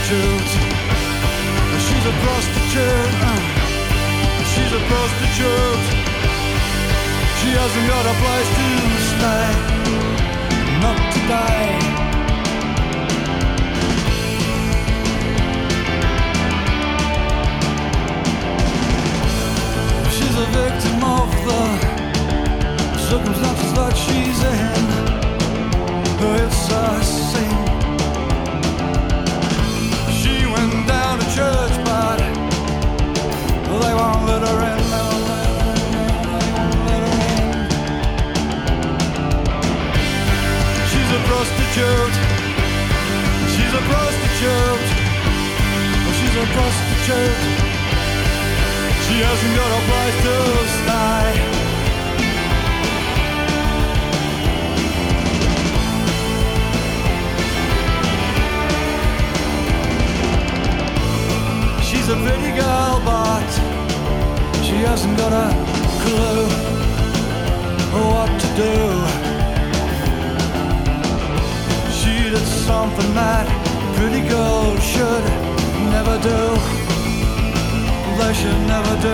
prostitute. She's a prostitute. She's a prostitute. She hasn't got a place to stay. Not today. She's a victim of the circumstances that she's in. It's a sin. She went down to church, but they won't let her in. They won't let her in. She's a prostitute. She's a prostitute. She's a prostitute. She hasn't got a place to stay. She's a pretty girl, but she hasn't got a clue what to do. She did something that pretty girls should never do. They should never do.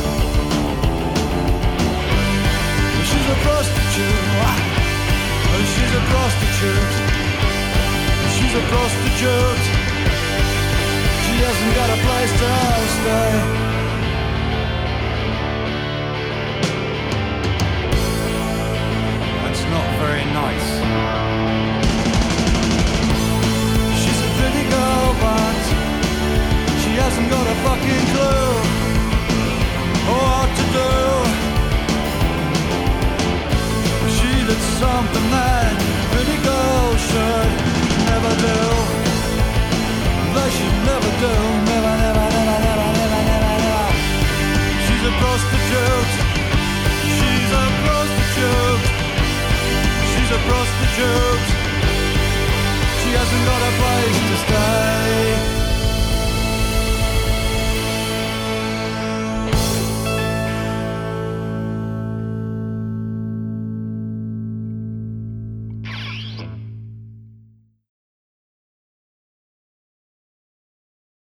She's a prostitute. She's a prostitute. She's a prostitute. She hasn't got a place to stay. That's not very nice. She's a pretty girl, but she hasn't got a fucking clue what to do. She did something that pretty girls should never do. They should never do. Never, never, never, never, never, never, never. She's a prostitute. She's a prostitute. She's a prostitute. She hasn't got a place to stay.